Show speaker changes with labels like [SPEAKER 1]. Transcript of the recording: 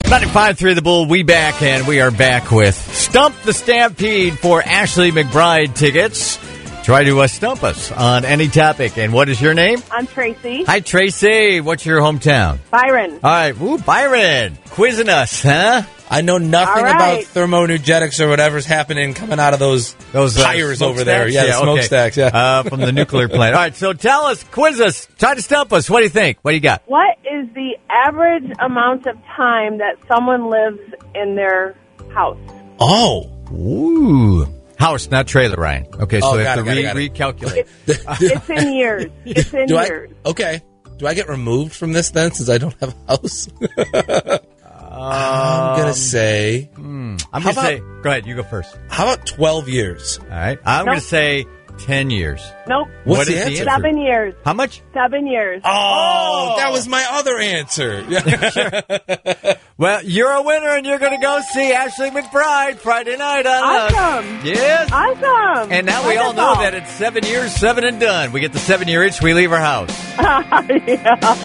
[SPEAKER 1] 95.3 The Bull, we back, and we are back with Stump the Stampede for Ashley McBride tickets. Try to stump us on any topic. And what is your name?
[SPEAKER 2] I'm Tracy.
[SPEAKER 1] Hi, Tracy. What's your hometown?
[SPEAKER 2] Byron.
[SPEAKER 1] All right. Woo, Byron. Quizzing us, huh?
[SPEAKER 3] I know nothing about thermoenergetics or whatever's happening coming out of those tires over there.
[SPEAKER 1] Stacks?
[SPEAKER 3] Yeah, the smokestacks, yeah.
[SPEAKER 1] From the nuclear plant. All right, so tell us, quiz us, try to stump us. What do you think? What do you got?
[SPEAKER 2] What is the average amount of time that someone lives in their house?
[SPEAKER 3] Oh.
[SPEAKER 1] Ooh. House, not trailer, Ryan. Okay, so we have to recalculate.
[SPEAKER 2] It's in years. It's in years.
[SPEAKER 3] Okay. Do I get removed from this then since I don't have a house? I'm going to say...
[SPEAKER 1] I'm going to say... Go ahead, you go first.
[SPEAKER 3] How about 12 years?
[SPEAKER 1] All right. I'm going to say 10 years.
[SPEAKER 2] Nope.
[SPEAKER 3] What's the answer?
[SPEAKER 2] 7 years.
[SPEAKER 1] How much?
[SPEAKER 2] 7 years.
[SPEAKER 3] Oh, that was my other answer.
[SPEAKER 1] Well, you're a winner, and you're going to go see Ashley McBride Friday night on
[SPEAKER 2] Awesome.
[SPEAKER 1] Yes.
[SPEAKER 2] Awesome.
[SPEAKER 1] And now we all know that it's 7 years, 7 and done. We get the 7 year itch, we leave our house.
[SPEAKER 2] Yeah.